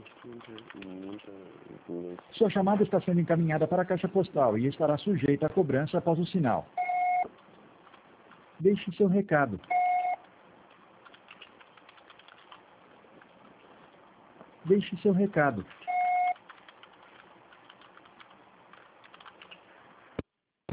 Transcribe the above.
Sua chamada está sendo encaminhada para a caixa postal e estará sujeita a cobrança após o sinal. Deixe seu recado. Deixe seu recado.